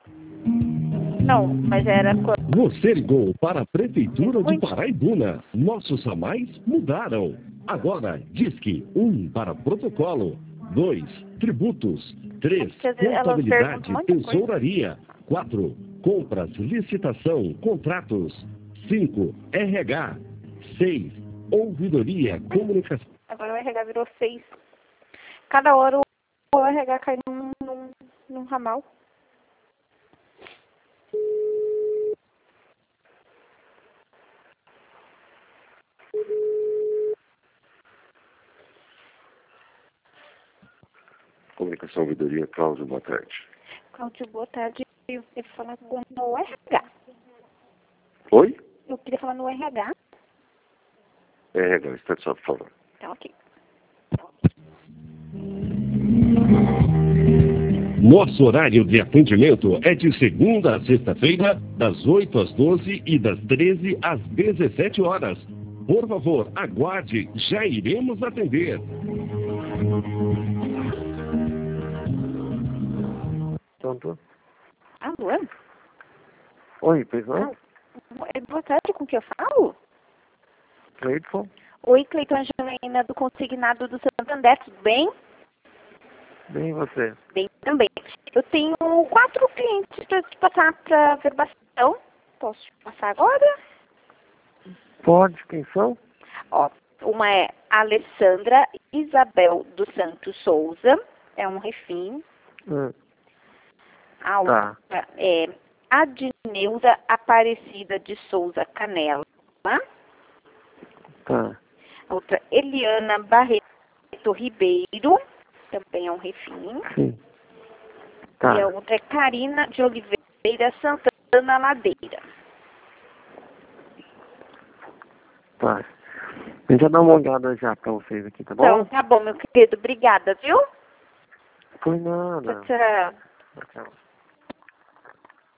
Não, mas era... Você ligou para a Prefeitura de Paraibuna. Nossos ramais mudaram. Agora, Disque 1 para protocolo, 2 tributos, 3 contabilidade e tesouraria, 4 compras, licitação, contratos, 5 RH, 6 ouvidoria, comunicação. Agora o RH virou 6. Cada hora o RH cai num ramal. Comunicação Ouvidoria, Cláudio, boa tarde. Cláudio, boa tarde. Eu queria falar no RH. Oi? Eu queria falar no RH. RH, está só, por favor. Tá, ok. Nosso horário de atendimento é de segunda a sexta-feira, das 8 às 12 e das 13 às 17 horas. Por favor, aguarde, já iremos atender. Pronto? Alô? Oi, pois não? Boa tarde, com quem eu falo? Cleiton? Oi, Cleiton Angelina, do Consignado do Santander, tudo bem? Bem, e você? Bem também. Eu tenho 4 clientes para te passar para verbação. Posso te passar agora? Pode, quem são? Ó, uma é Alessandra Isabel dos Santos Souza, é um refim. A outra é Adneuza Aparecida de Souza Canela. Tá. A outra, Eliana Barreto Ribeiro, também é um refim. Sim. Tá. E a outra é Karina de Oliveira Santana Ladeira. Tá. A gente já dá uma olhada já pra vocês aqui, tá bom? Então, tá bom, meu querido. Obrigada, viu? Foi nada. Tchau. Tchau.